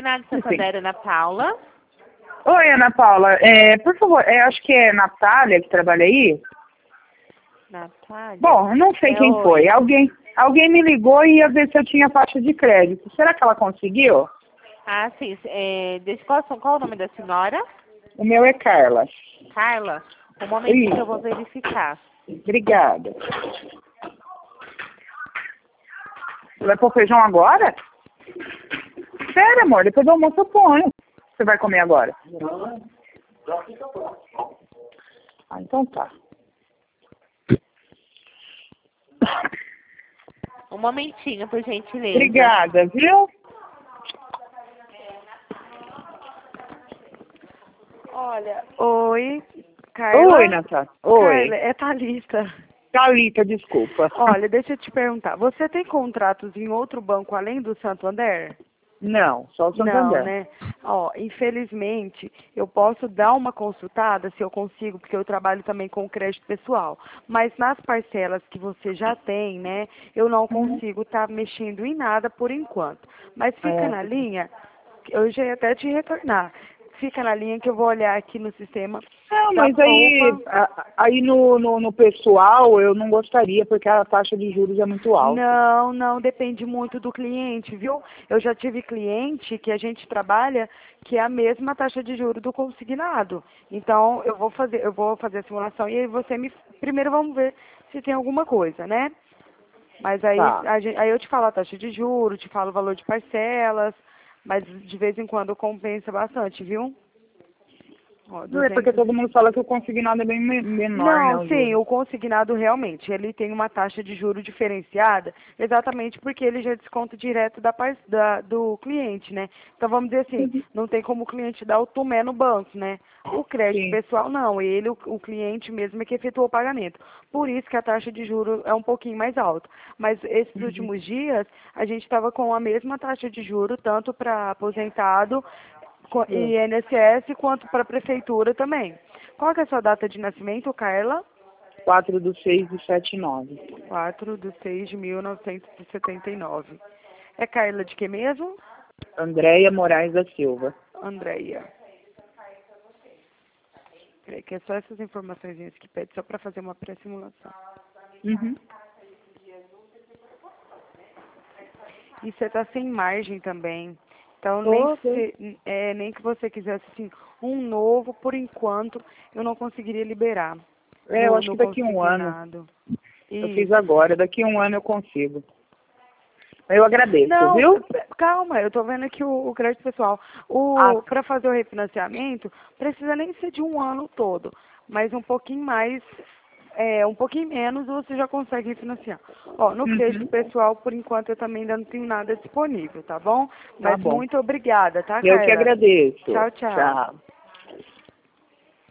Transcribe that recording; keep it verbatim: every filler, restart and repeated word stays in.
Consignado Santander, Ana Paula. Oi, Ana Paula. É, por favor, é, acho que é Natália que trabalha aí. Natália? Bom, eu não sei é quem oi. foi. Alguém, alguém me ligou e ia ver se eu tinha faixa de crédito. Será que ela conseguiu? Ah, sim. É, deixa, qual, qual o nome da senhora? O meu é Carla. Carla. Um momentinho Isso. que eu vou verificar. Obrigada. Você vai pôr feijão agora? Sério, amor, depois do almoço eu ponho. Você vai comer agora? Ah, então tá. Um momentinho, por gentileza. Obrigada, viu? Olha, oi, Carla. Oi, Natália. Oi. Carla, é Thalita. Thalita, desculpa. Olha, deixa eu te perguntar, você tem contratos em outro banco além do Santander? Não, só o Não, Santander. né? Ó, infelizmente, eu posso dar uma consultada, se eu consigo, porque eu trabalho também com crédito pessoal. Mas nas parcelas que você já tem, né, eu não consigo estar mexendo em nada por enquanto. Mas fica É. na linha, eu já ia até te retornar. Fica na linha que eu vou olhar aqui no sistema. Não, da mas aí, Poupa. a- aí no, no, no pessoal eu não gostaria, porque a taxa de juros é muito alta. Não, não, depende muito do cliente, viu? Eu já tive cliente que a gente trabalha que é a mesma taxa de juros do consignado. Então, eu vou fazer, eu vou fazer a simulação e aí você me primeiro vamos ver se tem alguma coisa, né? Mas aí, Tá. a gente, aí eu te falo a taxa de juros, te falo o valor de parcelas, mas de vez em quando compensa bastante, viu? Ó, Não é porque duzentos todo mundo fala que o consignado é bem me- menor, né, Não, o sim, juros. o consignado realmente, ele tem uma taxa de juro diferenciada, exatamente porque ele já desconta direto da, par- da- do cliente, né? Então vamos dizer assim, não tem como o cliente dar o tomé no banco, né? O crédito Sim. pessoal não, ele, o, o cliente mesmo é que efetuou o pagamento. Por isso que a taxa de juro é um pouquinho mais alta. Mas esses Uhum. últimos dias, a gente estava com a mesma taxa de juro, tanto para aposentado co- É. e I N S S quanto para a prefeitura também. Qual que é a sua data de nascimento, Carla? quatro do seis de setenta e nove. quatro de seis de mil novecentos e setenta e nove. É Carla de que mesmo? Andréia Moraes da Silva. Andréia. Peraí, que é só essas informações que pede, só para fazer uma pré-simulação. Uhum. E você está sem margem também. Então, nem Tô, que, tô. você, é, nem que você quisesse, assim, um novo, por enquanto, eu não conseguiria liberar É, eu no, acho no que daqui a um ano. consignado. Eu fiz Isso. agora, daqui a um ano eu consigo. Eu agradeço, Não, viu? calma, eu tô vendo aqui o, o crédito pessoal. Ah, O, para fazer o refinanciamento, precisa nem ser de um ano todo, mas um pouquinho mais, é, um pouquinho menos você já consegue refinanciar. Ó, no crédito uhum. pessoal, por enquanto, eu também ainda não tenho nada disponível, tá bom? Tá Mas bom. muito obrigada, tá, Eu que Carla? agradeço. Tchau, tchau. Tchau.